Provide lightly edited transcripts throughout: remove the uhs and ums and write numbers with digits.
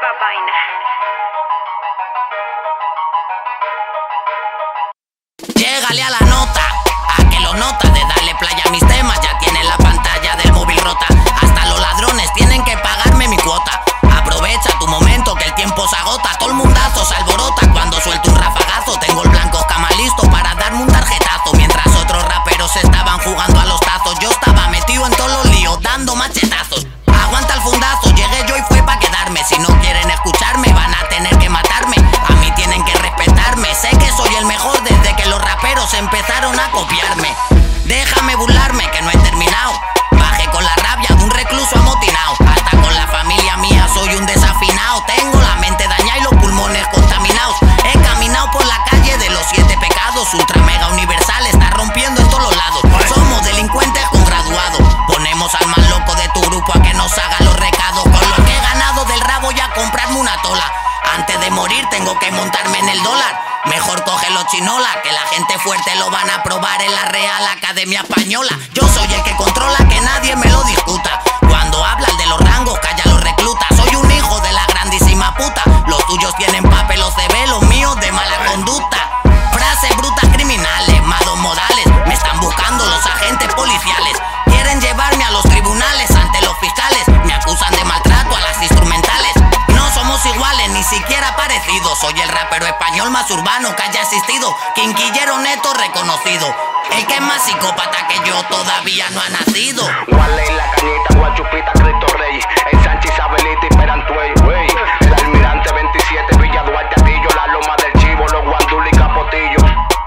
vaina. Llégale a la nota, a que lo nota. De darle playa a mis temas, ya tienen la pantalla del móvil rota. Hasta los ladrones tienen que pagarme mi cuota. Aprovecha tu momento que el tiempo se agota. Todo el mundazo se alborota cuando suelto un rafagazo. Tengo el blanco cama listo para darme un tarjetazo. Mientras otros raperos estaban jugando a los tazos, yo estaba metido en todos los líos dando machetazos. Aguanta el fundazo, llegué yo y fue pa' quedarme. Si no quieren escucharme van a tener que matarme. A mí tienen que respetarme. Sé que soy el mejor desde que los raperos empezaron a copiarme. Déjame burlarme que no he terminado. Bajé con la rabia de un recluso amotinado. Hasta con la familia mía soy un desafinado. Tengo la mente dañada y los pulmones contaminados. He caminado por la calle de los 7 pecados. Ultra mega universal está rompiendo en todos los lados. Somos delincuentes con graduados. Ponemos al más loco de tu grupo a que nos haga los recados. Con lo que he ganado del rabo ya comprarme una tola. Antes de morir tengo que montarme en el dólar. Mejor cógelo chinola, que la gente fuerte lo van a probar en la Real Academia Española. Yo soy el que controla, que nadie me lo discuta. Cuando hablan de los rangos, calla los reclutas. Soy un hijo de la grandísima puta. Los tuyos tienen papelos de B, los míos de mala conducta. Frases brutas criminales, malos modales. Me están buscando los agentes policiales. Quieren llevarme a los tribunales ante los fiscales. Me acusan de maltrato a las instrumentales. No somos iguales, ni siquiera parecidos. Soy el rapero español más urbano que haya existido. Quinquillero neto reconocido. El que es más psicópata que yo todavía no ha nacido. Wale, la cañita, Guachupita, Cristo Rey. El Sánchez, Isabelita y Perantuey, wey. El Almirante 27, Villa Duarte, Atillo, la Loma del Chivo, los Guanduli y Capotillo.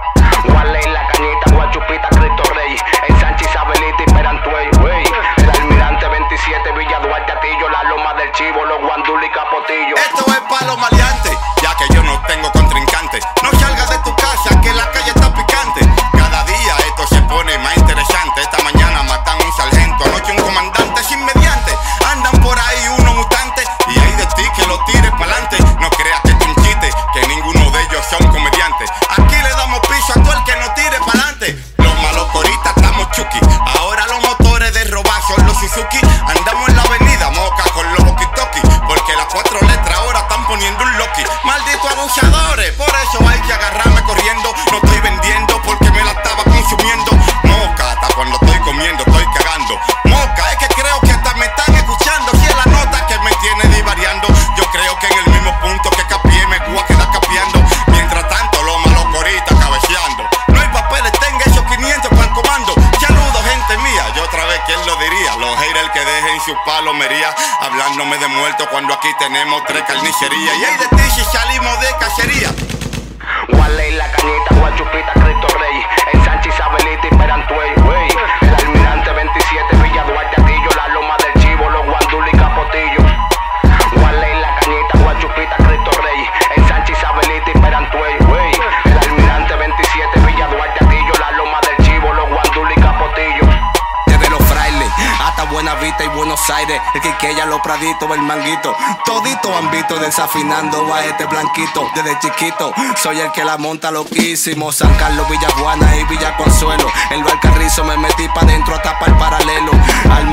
Wale, la cañita, Guachupita, Cristo Rey. El Sánchez, Isabelita y Perantuey, wey. El Almirante 27, Villa Duarte, Atillo, la Loma del Chivo, los Guanduli y Capotillo. Esto es pa' los maleantes, ya que yo no tengo contrincante. No salgas de tu casa, que la calle está picante. Cada día esto se pone más interesante. Esta mañana matan a un sargento, anoche un comandante sin mediante. Andan por ahí unos mutantes y hay de ti que lo tires pa'lante. No creas que es un chiste, que ninguno de ellos son comediantes. Aquí le damos piso a todo el que no tire pa'lante. Los malos coristas estamos chuki. Ahora los motores de robar son los Suzuki. Andamos en la avenida Moca con los walkie-talkie, porque las 4 letras ahora están poniendo un Loki. Malditos abusadores, por eso hay que agarrarme corriendo. No estoy vendiendo porque me la estaba consumiendo. Moca, hasta cuando estoy comiendo estoy cagando. Moca, es que creo que hasta me están escuchando. Si es la nota que me tiene divariando. Yo creo que en el mismo punto que capié me voy a quedar capiando. Mientras tanto los malos coritas cabeceando. No hay papeles, tenga esos 500 para el comando. Saludos gente mía, yo otra vez quién lo diría. Los haters que dejen su palomería, hablándome de muerto cuando aquí tenemos 3 carnicerías. Y hay de ti si salimos de cacería. Wale, la cañita, Guachupita, Cristo Rey. El Sánchez, Isabelita y Perantuey, wey. El Almirante 27, Villa Duarte, Atillo, la Loma del Chivo, los Guanduli y Capotillo. Wale, la cañita, Guachupita, Cristo Rey. El Sánchez, Isabelita y Perantuey, wey. El Almirante 27, Villa Duarte, Atillo, la Loma del Chivo, los Guanduli y Capotillo. Desde los frailes hasta Buenavista y Buenos Aires, el Quiqueya, los Praditos, el Manguito, todito han visto desafinando a este blanquito. Desde chiquito soy el que la monta loquísimo. San Carlos, Villa Juana y Villa Consuelo. El Valcarrizo me metí pa' dentro hasta pa' el paralelo. Al